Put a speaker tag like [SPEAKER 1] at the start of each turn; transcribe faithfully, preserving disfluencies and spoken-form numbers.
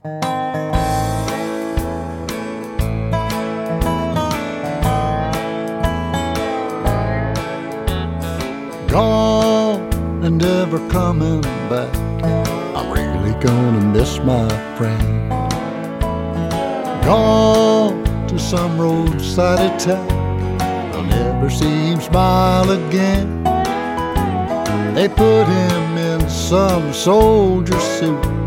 [SPEAKER 1] Gone and never coming back. I'm really gonna miss my friend. Gone to some roadside attack. I'll never see him smile again. They put him in some soldier suit